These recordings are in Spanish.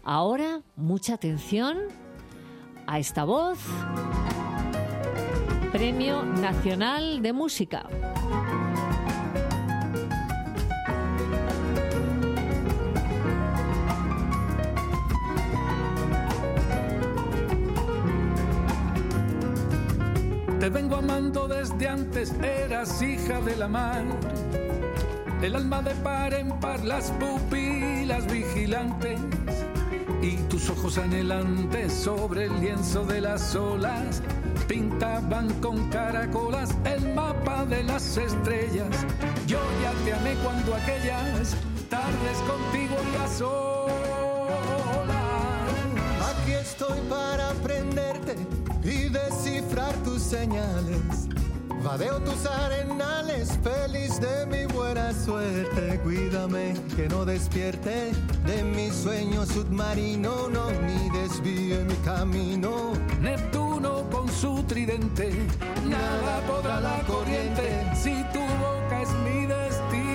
Ahora, mucha atención a esta voz. Premio Nacional de Música. Te vengo amando desde antes, eras hija de la mar. El alma de par en par, las pupilas vigilantes y tus ojos anhelantes sobre el lienzo de las olas pintaban con caracolas el mapa de las estrellas. Yo ya te amé cuando aquellas tardes contigo y a solas. Aquí estoy para aprenderte y descifrar tus señales. Vadeo tus arenales, feliz de mi buena suerte. Cuídame que no despierte de mi sueño submarino, no, ni desvíe mi camino. Neptuno con su tridente, nada podrá la corriente, si tu boca es mi destino.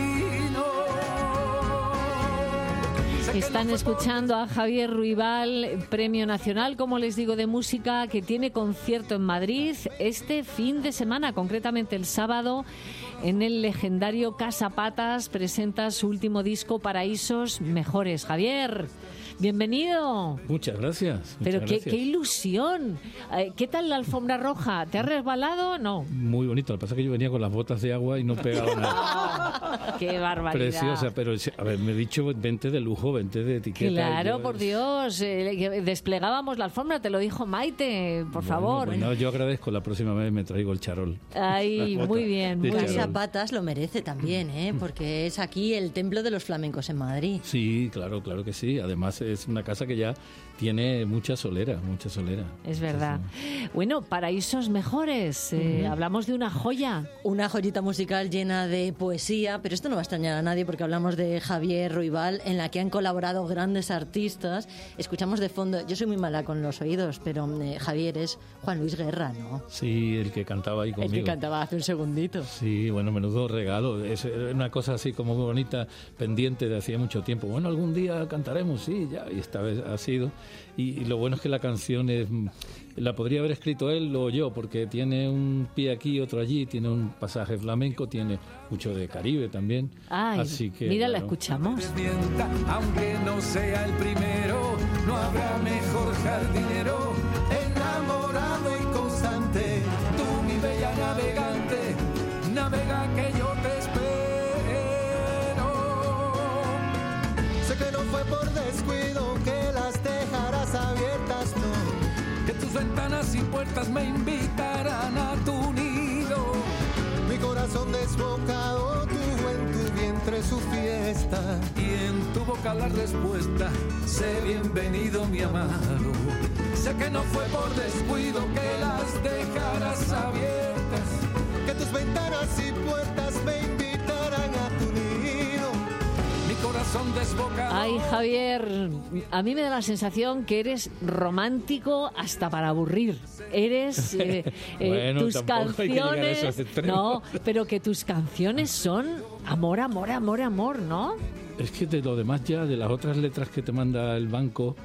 Están escuchando a Javier Ruibal, Premio Nacional, como les digo, de música, que tiene concierto en Madrid este fin de semana, concretamente el sábado, en el legendario Casa Patas. Presenta su último disco, Paraísos Mejores. Javier, bienvenido. Muchas gracias. Pero qué ilusión. ¿Qué tal la alfombra roja? ¿Te has resbalado? No. Muy bonito. Lo que pasa es que yo venía con las botas de agua y no pegaba nada. ¡Qué barbaridad! Preciosa, pero a ver, me he dicho vente de lujo, vente de etiqueta. Claro, por Dios. Desplegábamos la alfombra, te lo dijo Maite, por favor. Bueno, yo agradezco, la próxima vez me traigo el charol. Ay, muy bien. Muy bien. Casa Patas lo merece también, porque es aquí el templo de los flamencos en Madrid. Sí, claro que sí. Además es una casa que ya tiene mucha solera. Es verdad. Sí. Bueno, Paraísos Mejores. Hablamos de una joya. Una joyita musical llena de poesía, pero esto no va a extrañar a nadie porque hablamos de Javier Ruibal, en la que han colaborado grandes artistas. Escuchamos de fondo, yo soy muy mala con los oídos, pero Javier es Juan Luis Guerra, ¿no? Sí, el que cantaba ahí conmigo. El que cantaba hace un segundito. Sí, bueno, menudo regalo. Es una cosa así como muy bonita, pendiente de hacía mucho tiempo. Bueno, algún día cantaremos, sí, ya, y esta vez ha sido. Y lo bueno es que la canción la podría haber escrito él o yo, porque tiene un pie aquí, otro allí, tiene un pasaje flamenco, tiene mucho de Caribe también. Ay, así que, mira, la escuchamos. Aunque no sea el primero, no habrá mejor jardinero, enamorado y constante. Tú, mi bella navegante, navega que yo te espero. Sé que no fue por descuido que las dejarás abiertas, no. Que tus ventanas y puertas me invitarán a tu nido. Mi corazón desbocado tuvo en tu vientre su fiesta. Y en tu boca la respuesta, sé bienvenido mi amado. Sé que no fue por descuido que las dejarás abiertas. Que tus ventanas y puertas me invitarán a tu nido. Mi corazón desbocado. Ay, Javier, a mí me da la sensación que eres romántico hasta para aburrir. Eres bueno, tus canciones, no, pero que tus canciones son amor, amor, amor, amor, ¿no? Es que de lo demás ya, de las otras letras que te manda el banco,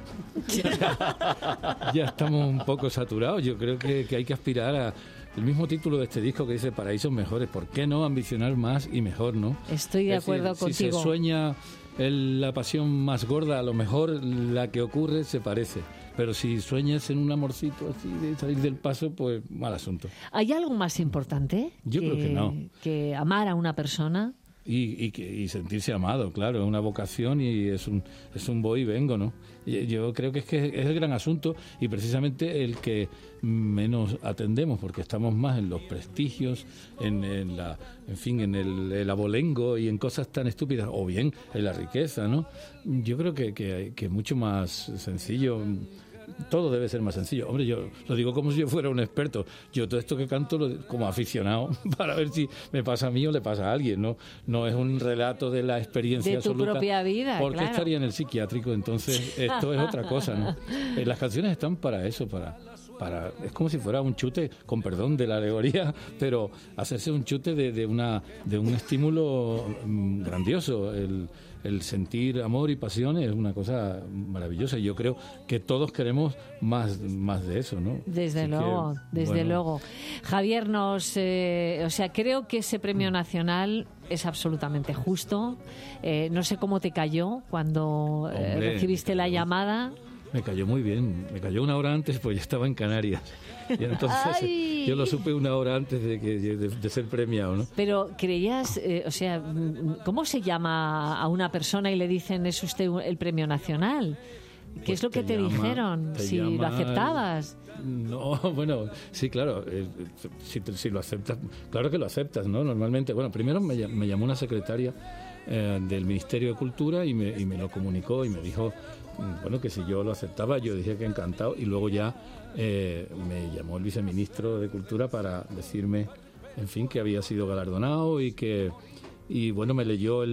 ya estamos un poco saturados. Yo creo que hay que aspirar a el mismo título de este disco que dice Paraísos Mejores. ¿Por qué no ambicionar más y mejor, no? Estoy de acuerdo contigo. Si se sueña la pasión más gorda, a lo mejor la que ocurre se parece. Pero si sueñas en un amorcito así de salir del paso, pues mal asunto. ¿Hay algo más importante? Yo creo que no. Que amar a una persona. Y sentirse amado, claro, es una vocación y es un voy y vengo, ¿no? Yo creo que es el gran asunto y precisamente el que menos atendemos, porque estamos más en los prestigios, en el abolengo y en cosas tan estúpidas, o bien en la riqueza, ¿no? Yo creo que es mucho más sencillo. Todo debe ser más sencillo. Hombre, yo lo digo como si yo fuera un experto. Yo todo esto que canto como aficionado para ver si me pasa a mí o le pasa a alguien, ¿no? No es un relato de la experiencia de tu absoluta. Propia vida, porque claro. Estaría en el psiquiátrico, entonces esto es otra cosa, ¿no? Las canciones están para eso, para es como si fuera un chute, con perdón de la alegoría, pero hacerse un chute de un estímulo grandioso. El sentir amor y pasión es una cosa maravillosa, y yo creo que todos queremos más de eso, ¿no? Desde luego. Javier, creo que ese premio nacional es absolutamente justo. No sé cómo te cayó cuando recibiste la llamada. Me cayó muy bien, me cayó una hora antes, pues yo estaba en Canarias. Y entonces yo lo supe una hora antes de ser premiado, ¿no? Pero creías, ¿cómo se llama a una persona y le dicen es usted el premio nacional? ¿Qué Pues es lo que te dijeron? Si lo aceptabas. No, bueno, sí, claro, si lo aceptas, claro que lo aceptas, ¿no? Normalmente, bueno, primero me llamó una secretaria del Ministerio de Cultura y me lo comunicó y me dijo, bueno, que si yo lo aceptaba. Yo dije que encantado, y luego ya me llamó el viceministro de Cultura para decirme, en fin, que había sido galardonado y bueno, me leyó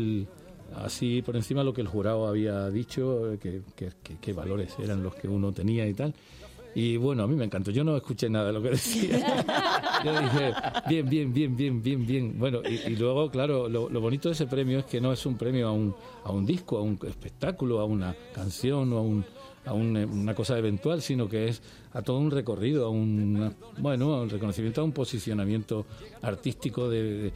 así por encima lo que el jurado había dicho, que valores eran los que uno tenía y tal. Y bueno, a mí me encantó. Yo no escuché nada de lo que decía. Yo dije, bien. Bueno, y luego, claro, lo bonito de ese premio es que no es un premio a un disco, a un espectáculo, a una canción o a una cosa eventual, sino que es a todo un recorrido, a un reconocimiento, a un posicionamiento artístico de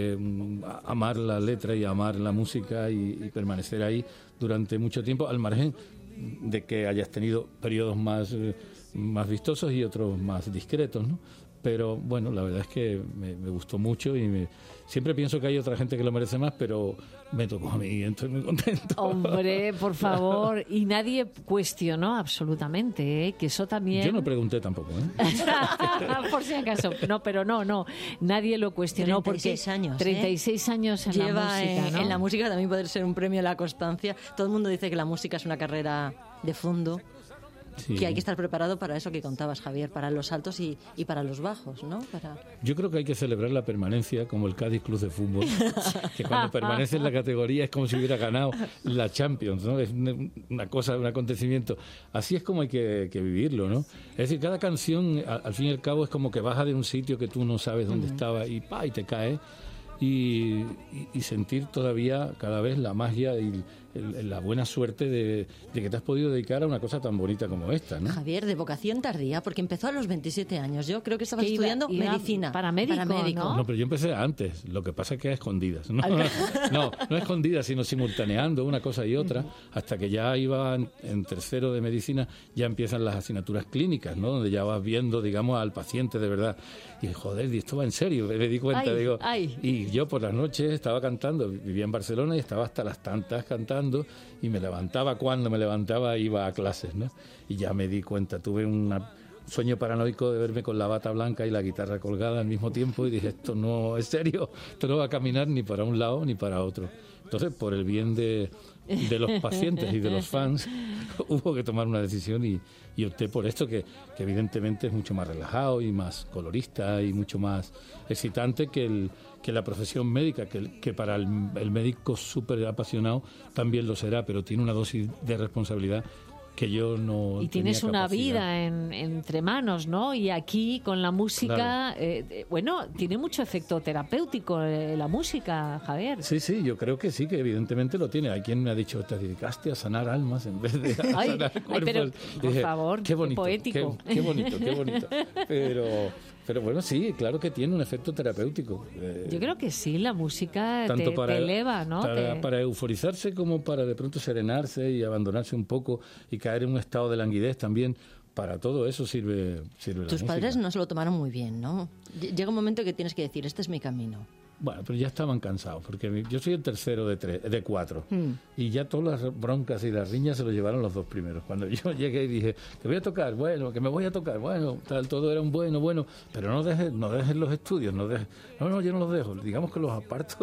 amar la letra y amar la música y permanecer ahí durante mucho tiempo, al margen de que hayas tenido periodos más vistosos y otros más discretos, ¿no? Pero bueno, la verdad es que me gustó mucho y siempre pienso que hay otra gente que lo merece más, pero me tocó a mí y estoy muy contento. Hombre, por favor, y nadie cuestionó absolutamente, ¿eh? Que eso también... Yo no pregunté tampoco, ¿eh? Por si acaso. No, pero no, nadie lo cuestionó 36 porque años, 36 años en lleva la música, ¿no? En la música también puede ser un premio a la constancia. Todo el mundo dice que la música es una carrera de fondo. Sí. Que hay que estar preparado para eso que contabas, Javier, para los altos y para los bajos, ¿no? Yo creo que hay que celebrar la permanencia como el Cádiz Club de Fútbol, que cuando permanece en la categoría es como si hubiera ganado la Champions, ¿no? Es una cosa, un acontecimiento. Así es como hay que vivirlo, ¿no? Es decir, cada canción, al fin y al cabo, es como que baja de un sitio que tú no sabes dónde estaba y te cae. Y sentir todavía cada vez la magia y la buena suerte de que te has podido dedicar a una cosa tan bonita como esta, ¿no? Javier, de vocación tardía, porque empezó a los 27 años. Yo creo que estabas estudiando medicina. Paramédico. No, pero yo empecé antes. Lo que pasa es que a escondidas. No escondidas, sino simultaneando una cosa y otra, hasta que ya iba en tercero de medicina, ya empiezan las asignaturas clínicas, ¿no? Donde ya vas viendo, digamos, al paciente de verdad. Y joder, esto va en serio. Me di cuenta, y yo por las noches estaba cantando. Vivía en Barcelona y estaba hasta las tantas cantando, y me levantaba, cuando me levantaba iba a clases, ¿no? Y ya me di cuenta, tuve un sueño paranoico de verme con la bata blanca y la guitarra colgada al mismo tiempo, y dije, esto no es serio, esto no va a caminar ni para un lado ni para otro. Entonces, por el bien de los pacientes y de los fans, hubo que tomar una decisión y opté por esto, que evidentemente es mucho más relajado y más colorista y mucho más excitante que la profesión médica, que para el médico súper apasionado también lo será, pero tiene una dosis de responsabilidad que yo no. Y tienes una capacidad. vida entre manos, ¿no? Y aquí con la música, claro. Tiene mucho efecto terapéutico la música, Javier. Sí, yo creo que sí, que evidentemente lo tiene. Hay quien me ha dicho, te dedicaste a sanar almas en vez de a sanar cuerpos. Pero, por favor, qué bonito, poético. Qué bonito. Pero bueno, sí, claro que tiene un efecto terapéutico. Yo creo que sí, la música tanto te eleva, ¿no? Para euforizarse como para de pronto serenarse y abandonarse un poco y caer en un estado de languidez también. Para todo eso sirve la música. Tus padres no se lo tomaron muy bien, ¿no? Llega un momento que tienes que decir, este es mi camino. Bueno, pero ya estaban cansados, porque yo soy el tercero de 4, y ya todas las broncas y las riñas se lo llevaron los 2 primeros. Cuando yo llegué y dije, te voy a tocar, bueno, que me voy a tocar, bueno, tal, todo era un bueno, pero no dejes los estudios, no, yo no los dejo, digamos que los aparto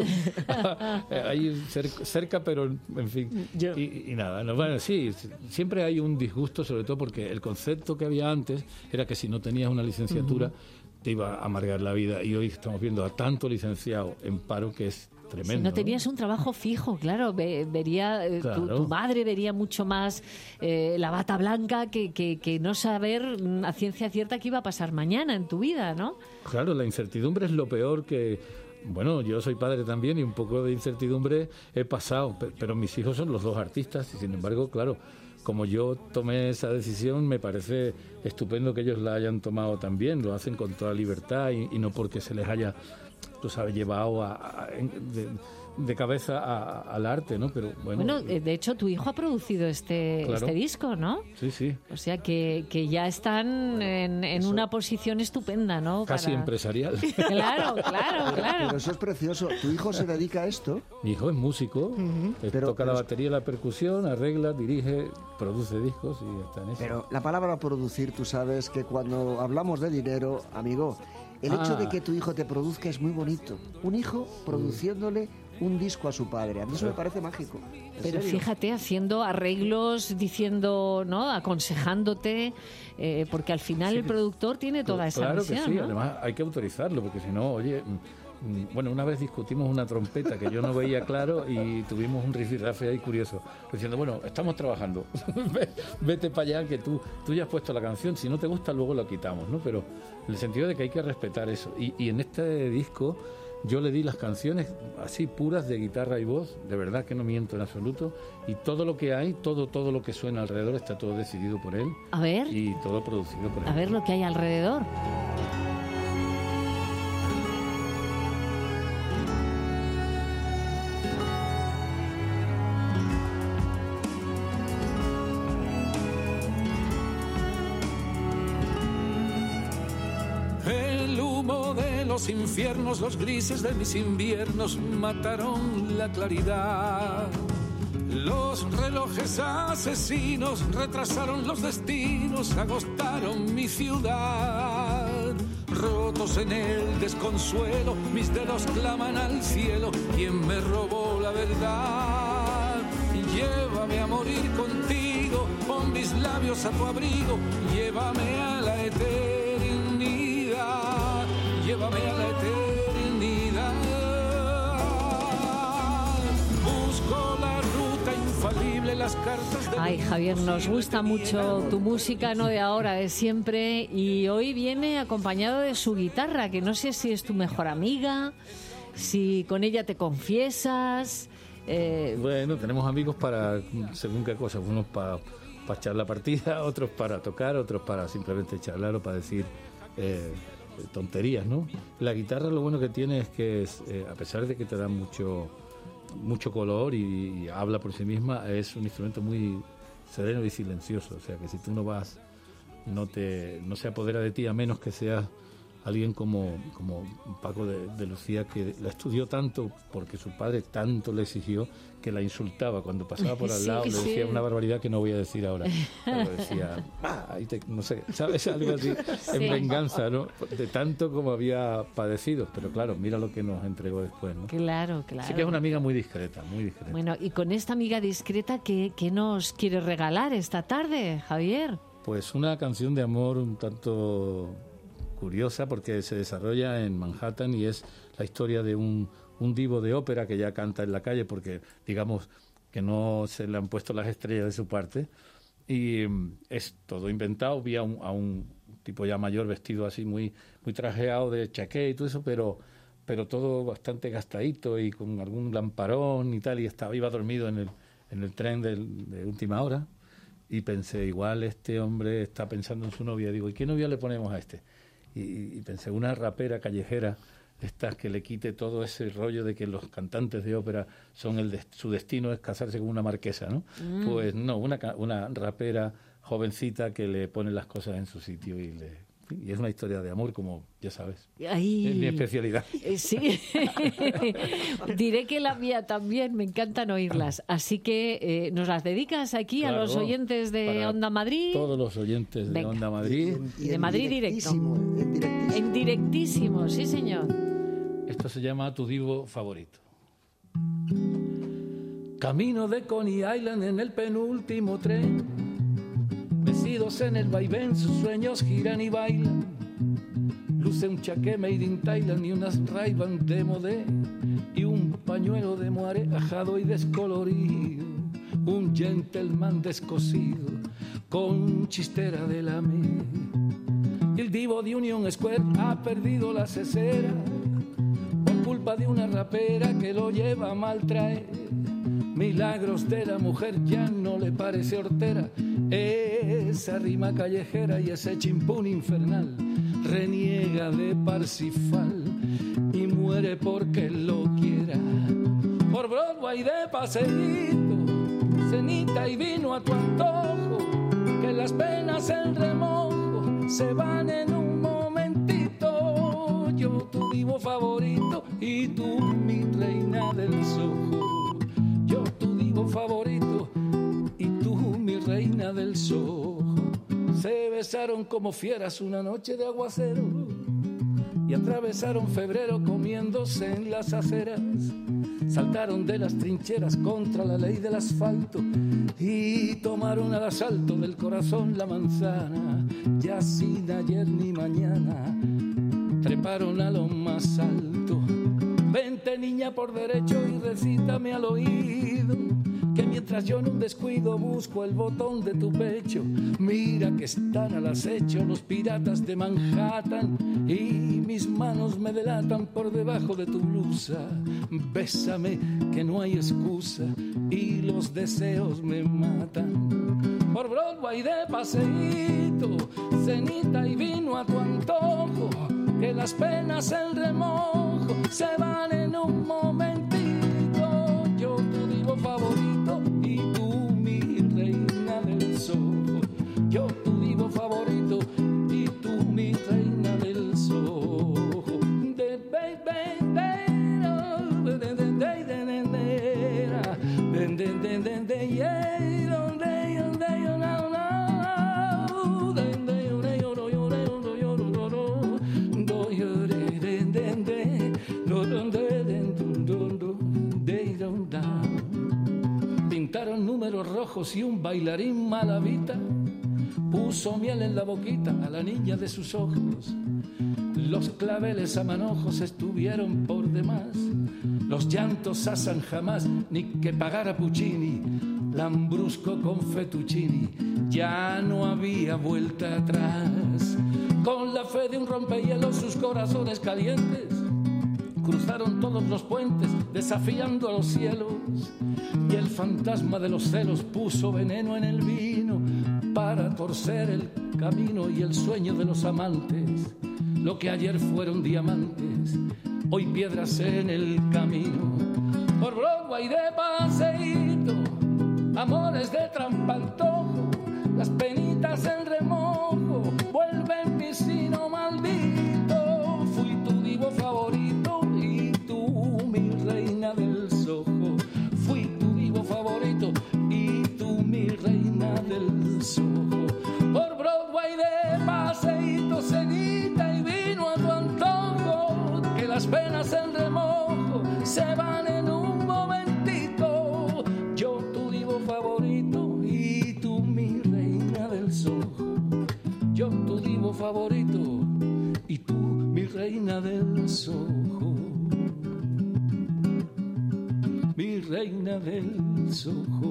ahí cerca, pero en fin, y nada, bueno, sí, siempre hay un disgusto, sobre todo porque el concepto que había antes era que si no tenías una licenciatura, te iba a amargar la vida, y hoy estamos viendo a tanto licenciado en paro que es tremendo. Si no tenías un trabajo fijo, claro, vería Claro. tu madre vería mucho más la bata blanca que no saber a ciencia cierta qué iba a pasar mañana en tu vida, ¿no? Claro, la incertidumbre es lo peor que... Bueno, yo soy padre también y un poco de incertidumbre he pasado, pero mis hijos son los dos artistas y sin embargo, claro, como yo tomé esa decisión, me parece estupendo que ellos la hayan tomado también, lo hacen con toda libertad y no porque se les haya, tú sabes, llevado de cabeza al arte, ¿no? Pero Bueno, de hecho, tu hijo ha producido este disco, ¿no? Sí, sí. O sea, que ya están en una posición estupenda, ¿no? Casi empresarial. Claro. Pero eso es precioso. ¿Tu hijo se dedica a esto? Mi hijo es músico, toca la batería, la percusión, arregla, dirige, produce discos y está en eso. Pero la palabra producir, tú sabes que cuando hablamos de dinero, amigo, el hecho de que tu hijo te produzca es muy bonito. Un hijo produciéndole un disco a su padre. A mí eso me parece mágico. Pero fíjate, haciendo arreglos, diciendo, ¿no? Aconsejándote, porque al final el productor tiene toda esa claro visión, que sí, ¿no? Además hay que autorizarlo, porque si no, oye... Bueno, una vez discutimos una trompeta que yo no veía claro y tuvimos un rifirrafe ahí curioso, diciendo, bueno, estamos trabajando, vete para allá que tú ya has puesto la canción, si no te gusta luego la quitamos, ¿no? Pero en el sentido de que hay que respetar eso. Y en este disco yo le di las canciones así puras de guitarra y voz, de verdad que no miento en absoluto, y todo lo que hay, todo lo que suena alrededor está todo decidido por él. A ver. Y todo producido por él. A ver lo que hay alrededor. Los infiernos, los grises de mis inviernos mataron la claridad. Los relojes asesinos retrasaron los destinos, agostaron mi ciudad. Rotos en el desconsuelo, mis dedos claman al cielo. ¿Quién me robó la verdad? Llévame a morir contigo, pon mis labios a tu abrigo, llévame a la eternidad. Llévame a la eternidad. Busco la ruta infalible, las cartas de... Ay, Javier, nos gusta mucho tu música, no de ahora, de siempre. Y hoy viene acompañado de su guitarra, que no sé si es tu mejor amiga, si con ella te confiesas. Bueno, tenemos amigos para según qué cosas. Unos para echar la partida, otros para tocar, otros para simplemente charlar o para decir... tonterías, ¿no? La guitarra lo bueno que tiene es que a pesar de que te da mucho color y habla por sí misma, es un instrumento muy sereno y silencioso, o sea que si tú no vas, no se apodera de ti, a menos que seas alguien como Paco de Lucía, que la estudió tanto porque su padre tanto le exigió que la insultaba cuando pasaba por al lado, le decía una barbaridad que no voy a decir ahora, pero decía, no sé, ¿sabes? Algo así, en venganza, ¿no? De tanto como había padecido, pero claro, mira lo que nos entregó después, ¿no? Claro. Así que es una amiga muy discreta, muy discreta. Bueno, y con esta amiga discreta, ¿qué nos quiere regalar esta tarde, Javier? Pues una canción de amor un tanto... curiosa porque se desarrolla en Manhattan y es la historia de un divo de ópera que ya canta en la calle porque digamos que no se le han puesto las estrellas de su parte y es todo inventado. Vi a un tipo ya mayor vestido así muy trajeado de chaqué y todo eso, pero todo bastante gastadito y con algún lamparón y tal, y iba dormido en el tren de última hora y pensé, igual este hombre está pensando en su novia. Digo, ¿y qué novia le ponemos a este? Y pensé, una rapera callejera, estas que le quite todo ese rollo de que los cantantes de ópera su destino es casarse con una marquesa, ¿no? Pues no, una rapera jovencita que le pone las cosas en su sitio y es una historia de amor, como ya sabes. Ay, es mi especialidad. Sí, diré que la mía también, me encantan oírlas. Así que nos las dedicas aquí a los oyentes de Onda Madrid. Todos los oyentes de Onda Madrid. Y de Madrid Directo. En directísimo, sí señor. Esto se llama Tu Divo Favorito. Camino de Coney Island en el penúltimo tren, mecidos en el vaivén, sus sueños giran y bailan. Luce un chaqué made in Thailand y unas Ray-Ban de modé y un pañuelo de moare ajado y descolorido, un gentleman descosido con chistera de la me. El divo de Union Square ha perdido la cesera por culpa de una rapera que lo lleva a maltraer. Milagros de la mujer ya no le parece hortera esa rima callejera y ese chimpún infernal. Reniega de Parsifal y muere porque lo quiera. Por Broadway de paseíto, cenita y vino a tu antojo, que las penas en remojo se van en un momentito. Yo tu divo favorito y tú mi reina del Soho. Yo tu divo favorito y tú mi reina del Soho. Se besaron como fieras una noche de aguacero y atravesaron febrero comiéndose en las aceras. Saltaron de las trincheras contra la ley del asfalto y tomaron al asalto del corazón la manzana. Ya sin ayer ni mañana treparon a lo más alto. Vente niña por derecho y recítame al oído, que mientras yo en un descuido busco el botón de tu pecho, mira que están al acecho los piratas de Manhattan y mis manos me delatan por debajo de tu blusa. Bésame que no hay excusa y los deseos me matan. Por Broadway de paseíto, cenita y vino a tu antojo, que las penas en remojo se van en un momentito. Yo tu divo favorito y tú mi reina del Soho. Yo tu divo favorito y tú mi reina del Soho. Pintaron números rojos y un bailarín malavita puso miel en la boquita a la niña de sus ojos. Los claveles a manojos estuvieron por demás, los llantos asan jamás, ni que pagara Puccini, lambrusco con fettuccini, ya no había vuelta atrás. Con la fe de un rompehielos sus corazones calientes cruzaron todos los puentes desafiando a los cielos, y el fantasma de los celos puso veneno en el vino para torcer el camino y el sueño de los amantes. Lo que ayer fueron diamantes, hoy piedras en el camino. Por Broadway de paseíto, amores de trampantojo, las penitas en remojo vuelven mi sino maldito. Fui tu divo favorito y tú mi reina del Soho. Fui tu divo favorito y tú mi reina del Soho. Por Broadway de paseíto, cenita y vino a tu antojo, que las penas en remojo se van en un momentito. Yo tu divo favorito y tú mi reina del Soho. Yo tu divo favorito y tú mi reina del Soho. Mi reina del Soho.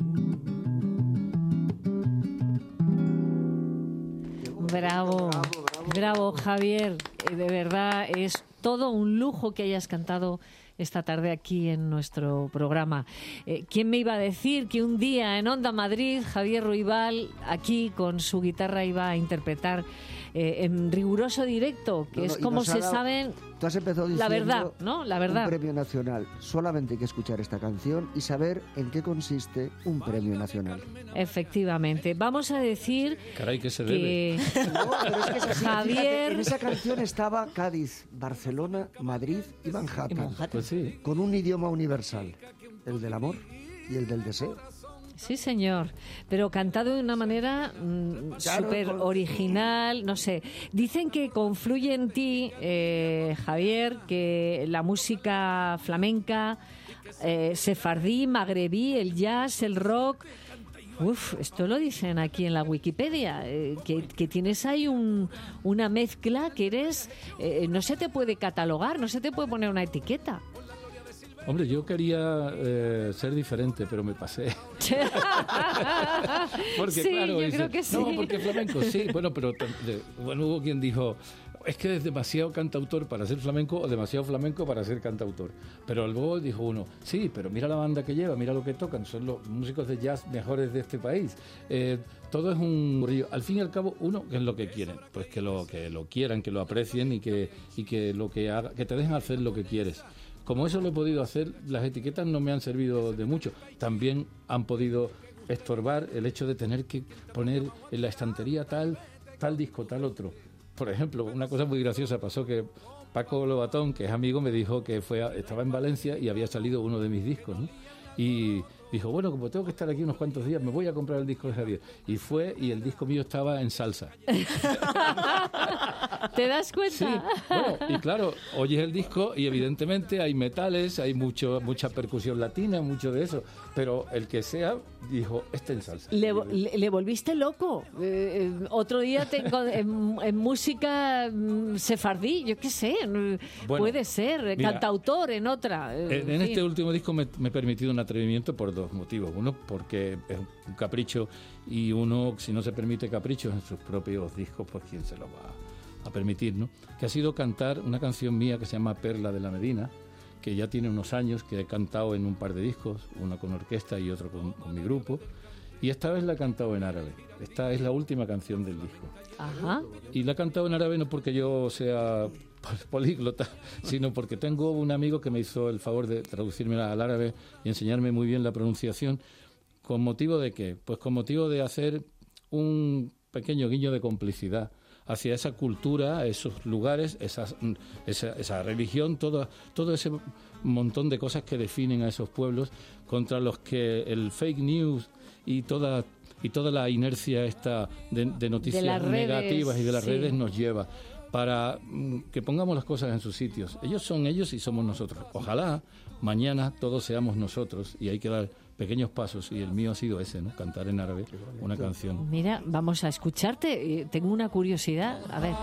Bravo, bravo Javier, de verdad es todo un lujo que hayas cantado esta tarde aquí en nuestro programa. ¿Quién me iba a decir que un día en Onda Madrid Javier Ruibal aquí con su guitarra iba a interpretar en riguroso directo, que es como se saben tú has empezado diciendo la verdad, ¿no? La verdad. Un premio nacional. Solamente hay que escuchar esta canción y saber en qué consiste un premio nacional. Efectivamente. Vamos a decir Caray, que se debe. No, pero es que es así. Javier... Fíjate, en esa canción estaba Cádiz, Barcelona, Madrid y Manhattan. Pues sí. Con un idioma universal, el del amor y el del deseo. Sí, señor, pero cantado de una manera súper original, no sé. Dicen que confluye en ti, Javier, que la música flamenca, sefardí, magrebí, el jazz, el rock... esto lo dicen aquí en la Wikipedia, que tienes ahí una mezcla que eres... no se te puede catalogar, no se te puede poner una etiqueta. Hombre, yo quería ser diferente, pero me pasé. Porque, sí, claro, yo creo que sí. No, porque flamenco, sí. Bueno, pero hubo quien dijo, es que es demasiado cantautor para ser flamenco o demasiado flamenco para ser cantautor. Pero luego dijo uno, sí, pero mira la banda que lleva, mira lo que tocan, son los músicos de jazz mejores de este país. Todo es un brillo. Al fin y al cabo, uno, ¿qué es lo que quieren? Pues que lo quieran, que lo aprecien y que lo que haga, que te dejen hacer lo que quieres. Como eso lo he podido hacer, las etiquetas no me han servido de mucho. También han podido estorbar el hecho de tener que poner en la estantería tal disco, tal otro. Por ejemplo, una cosa muy graciosa pasó que Paco Lobatón, que es amigo, me dijo que estaba en Valencia y había salido uno de mis discos, ¿no? Y dijo, bueno, como tengo que estar aquí unos cuantos días, me voy a comprar el disco de Javier. Y fue, y el disco mío estaba en salsa. ¿Te das cuenta? Sí, bueno, y claro, oyes el disco y evidentemente hay metales, hay mucha percusión latina, mucho de eso, pero el que sea, dijo, en salsa. Le volviste loco. Otro día tengo en música sefardí, yo qué sé, bueno, puede ser, mira, cantautor en otra. En este último disco me he permitido un atrevimiento por dos motivos. Uno, porque es un capricho, y uno, si no se permite caprichos en sus propios discos, pues quién se lo va a permitir, ¿no? Que ha sido cantar una canción mía que se llama Perla de la Medina, que ya tiene unos años, que he cantado en un par de discos, uno con orquesta y otro con mi grupo, y esta vez la he cantado en árabe. Esta es la última canción del disco. Ajá. Y la he cantado en árabe no porque yo sea políglota, sino porque tengo un amigo que me hizo el favor de traducírmela al árabe y enseñarme muy bien la pronunciación. ¿Con motivo de qué? Pues con motivo de hacer un pequeño guiño de complicidad hacia esa cultura, esos lugares, esa religión, todo ese montón de cosas que definen a esos pueblos, contra los que el fake news y toda la inercia esta de noticias negativas y de las redes nos lleva, para que pongamos las cosas en sus sitios. Ellos son ellos y somos nosotros. Ojalá mañana todos seamos nosotros, y hay que dar pequeños pasos, y el mío ha sido ese, ¿no? Cantar en árabe una canción. Mira, vamos a escucharte. Tengo una curiosidad. A ver.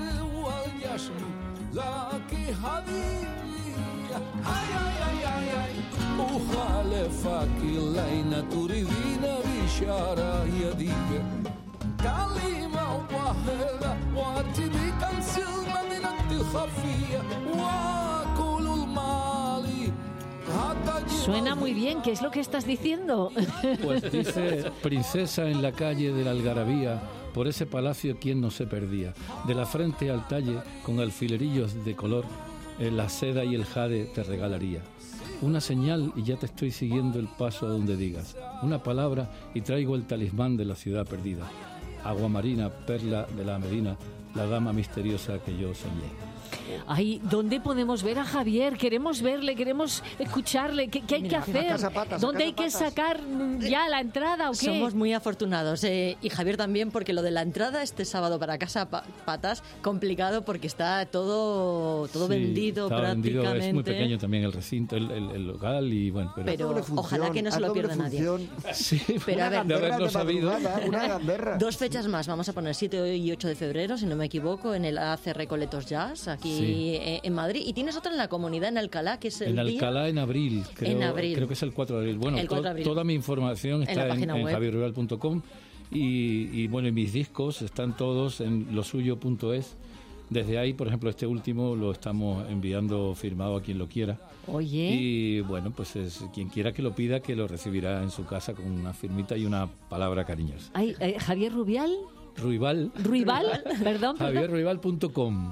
Suena muy bien. ¿Qué es lo que estás diciendo? Pues dice: princesa en la calle de la Algarabía, por ese palacio quien no se perdía. De la frente al talle, con alfilerillos de color, la seda y el jade te regalaría. Una señal y ya te estoy siguiendo el paso a donde digas. Una palabra y traigo el talismán de la ciudad perdida. Agua marina, perla de la Medina, la dama misteriosa que yo soñé. Ay, ¿dónde podemos ver a Javier? Queremos verle, queremos escucharle. ¿Qué hay que hacer? ¿Dónde hay que sacar ya la entrada o qué? Somos muy afortunados. Y Javier también, porque lo de la entrada este sábado para Casa Patas, complicado porque está todo vendido prácticamente. Vendido, es muy pequeño también el recinto, el local, y bueno. Pero ojalá que no se lo pierda nadie. Sí, pero a ver, de haberlo sabido. Una gamberra. 2 fechas más. Vamos a poner 7 y 8 de febrero, si no me equivoco, en el AC Recoletos Jazz, aquí en Madrid. Y tienes otra en la Comunidad, en Alcalá, que es el en día... Alcalá, en abril. Creo que es el 4 de abril. Bueno, toda mi información está en javierruibal.com, y bueno, y mis discos están todos en losuyo.es. Desde ahí, por ejemplo, este último lo estamos enviando firmado a quien lo quiera. Oye. Y bueno, pues quien quiera que lo pida, que lo recibirá en su casa con una firmita y una palabra cariñosa. Ay, Javier Rubial. Ruibal, perdón. javierruibal.com.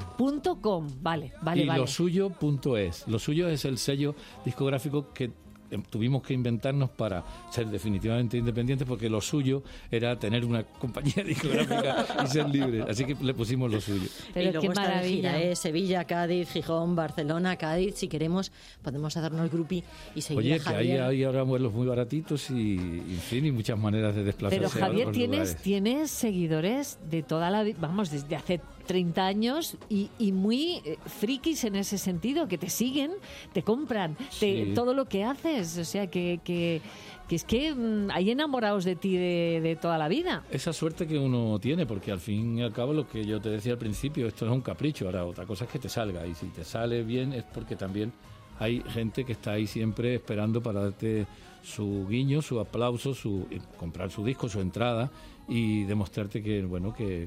Vale. Y losuyo.es. Lo suyo es el sello discográfico que tuvimos que inventarnos para ser definitivamente independientes, porque lo suyo era tener una compañía discográfica y ser libres, así que le pusimos lo suyo. Pero y luego qué maravilla, gira, Sevilla, Cádiz, Gijón, Barcelona, Cádiz. Si queremos podemos hacernos grupi y seguir. Oye, que hay ahora vuelos muy baratitos y en fin, y muchas maneras de desplazarse. Pero Javier, a otros lugares. Tienes seguidores de toda la vida, vamos, desde hace 30 años y muy frikis en ese sentido, que te siguen, te compran, todo lo que haces. O sea, que es que hay enamorados de ti de toda la vida. Esa suerte que uno tiene, porque al fin y al cabo, lo que yo te decía al principio, esto es un capricho. Ahora, otra cosa es que te salga, y si te sale bien es porque también hay gente que está ahí siempre esperando para darte su guiño, su aplauso, comprar su disco, su entrada y demostrarte que, bueno, que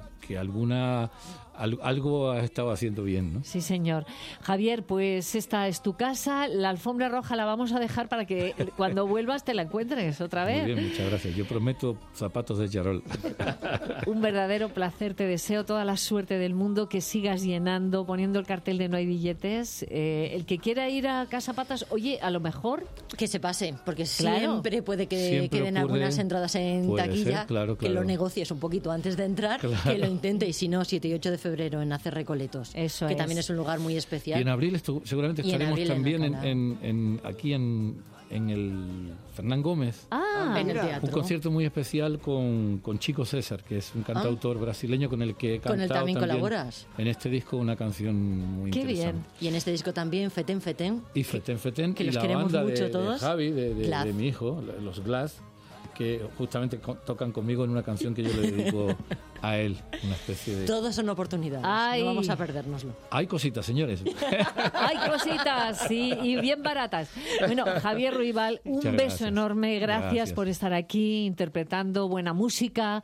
algo has estado haciendo bien, ¿no? Sí, señor. Javier, pues esta es tu casa. La alfombra roja la vamos a dejar para que cuando vuelvas te la encuentres otra vez. Muy bien, muchas gracias. Yo prometo zapatos de charol. Un verdadero placer. Te deseo toda la suerte del mundo, que sigas llenando, poniendo el cartel de no hay billetes. El que quiera ir a Casa Patas, oye, a lo mejor... Que se pase, porque Claro. siempre puede que Siempre queden ocurre, algunas entradas en puede taquilla, ser, claro, que claro. lo negocies un poquito antes de entrar, Claro. que lo intente, y si no, 7 y 8 de febrero en Hacer Recoletos, Eso que es. también es un lugar muy Y especial. en abril seguramente Y en estaremos abril en también Alcalá. aquí en el Fernán Gómez. Ah, en el mira, teatro. Un concierto muy especial con Chico César, que es un cantautor brasileño con el que he Con él cantado también colaboras. en este disco una canción muy Qué interesante. bien. Y en este disco también, Feten Feten. Y Feten Feten que y los la queremos banda mucho de todos. Javi, Glass. de mi hijo, los Glass, que justamente tocan conmigo en una canción que yo le dedico a él, una especie de... Todos son oportunidades. Ay. No vamos a perdérnoslo. Hay cositas, señores. hay cositas, sí, y bien baratas. Bueno, Javier Ruibal, un Muchas beso gracias. enorme. Gracias Gracias. por estar aquí interpretando buena música.